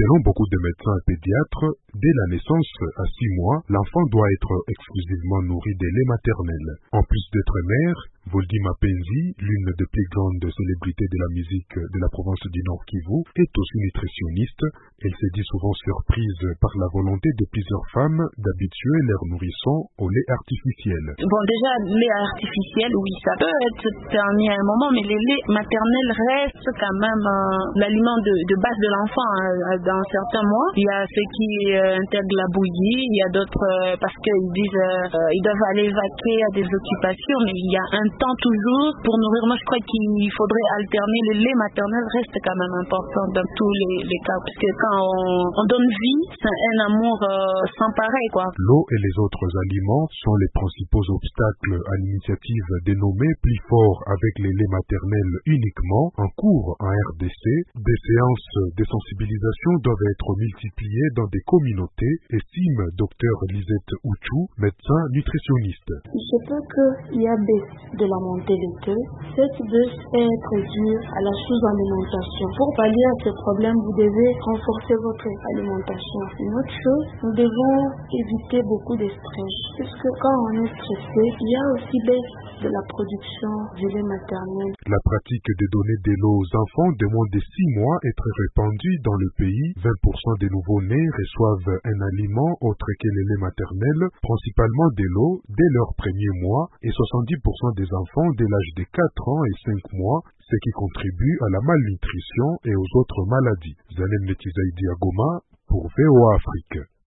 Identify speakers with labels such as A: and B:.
A: Selon beaucoup de médecins et pédiatres, dès la naissance à 6 mois, l'enfant doit être exclusivement nourri de lait maternel. En plus d'être mère, Voldy Mapenzi, l'une des plus grandes célébrités de la musique de la province du Nord Kivu, est aussi nutritionniste. Elle se dit souvent surprise par la volonté de plusieurs femmes d'habituer leurs nourrissons au lait artificiel.
B: Bon, déjà, lait artificiel, oui, ça peut être permis à un moment, mais les laits maternels restent quand même l'aliment de base de l'enfant. Dans certains mois, il y a ceux qui intègrent la bouillie, il y a d'autres parce qu'ils disent ils doivent aller vaquer à des occupations, mais il y a un temps toujours pour nourrir. Moi, je crois qu'il faudrait alterner. Le lait maternel reste quand même important dans tous les cas, parce que quand on donne vie, c'est un amour sans pareil, quoi.
A: L'eau et les autres aliments sont les principaux obstacles à l'initiative dénommée Plus fort avec les laits maternels uniquement en cours en RDC. Des séances de sensibilisation doivent être multipliées dans des communautés, estime Dr Lisette Ouchou, médecin nutritionniste.
C: Il se peut qu'il y a baisse de la montée des taux. Cette baisse peut être due à la sous-alimentation. Pour pallier à ce problème, vous devez renforcer votre alimentation. Une autre chose, nous devons éviter beaucoup de stress, puisque quand on est stressé, il y a aussi baisse de la production du lait maternel.
A: La pratique de donner de l'eau aux enfants de moins de 6 mois est très répandue dans le pays. 20% des nouveau-nés reçoivent un aliment autre que le lait maternel, principalement de l'eau dès leur premier mois, et 70% des enfants dès l'âge de 4 ans et 5 mois, ce qui contribue à la malnutrition et aux autres maladies. Zanem Netizaïdi à Goma pour VOA Afrique.